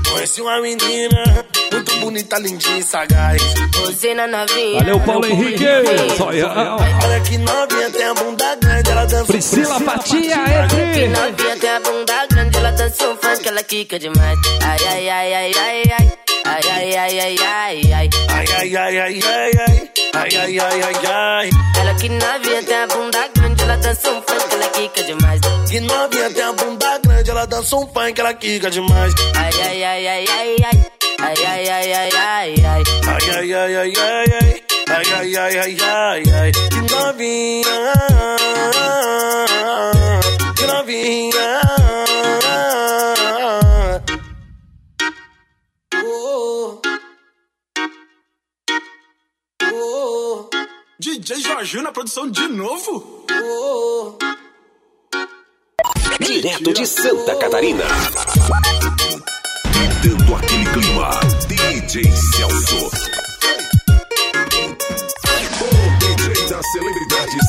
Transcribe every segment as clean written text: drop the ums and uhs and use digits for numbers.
Conheci uma menina muito bonita, lindinha e sagaz. Você na novinha. Valeu, Paulo Henrique. Olha que novinha, tem a bunda grande, ela dança. Priscila Fatia, Que novinha tem a bunda grande, ela dança um funk, ela quica demais. Ai, ai, ai, ai, ai, ai. Ai, ai, ai, ai, ai, ai. Ai, ai, ai, ai, ai, ai. Ai, ai, ai, ai, ai. Ela que novinha tem a bunda grande, ela dança um funk, ela quica demais. Que novinha tem a bunda grande, ela dança um funk, ela quica demais. Ai, ai, ai, ai, ai, ai. Ai, ai, ai, ai, ai, ai. Ai, ai, ai, ai, ai, ai. Ai, ai, ai, ai, ai, ai. Que novinha. Que novinha. DJ Jorginho na produção de novo. Direto de Santa Catarina. Dando aquele clima, DJ Celso. O DJ das celebridades.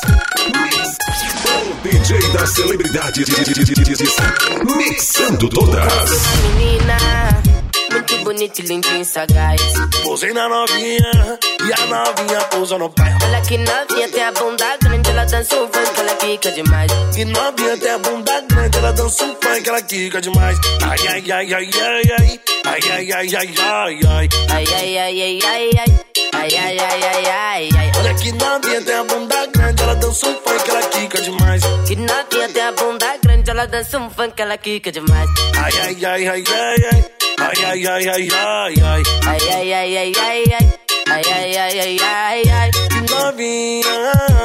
O DJ das celebridades. Mixando todas. Menina, muito bonita e lindinha e sagaz. Posei na novinha e a novinha pousa no pé. Ela que novinha tem a bunda grande, ela dança um funk, ela quica demais. Que novinha tem a bunda grande, ela dança um funk, ela quica demais. Ai, ai, ai, ai, ai, ai. Ai, ai, ai, ai, ai, ai. Ai, ai, ai, ai, ai, ai. Ai, ai, ai, ai, ai, ai. Olha que novinha tem a bunda grande, ela dança um funk, ela quica demais. Que novinha tem a bunda grande, ela dança um funk, ela quica demais. Ai, ai, ai, ai, ai, ai. Ai, ai, ai, ai, ai, ai. Ai, ai, ai, ai, ai, ai. Ai, ai, ai, ai, ai, ai. Que novinha.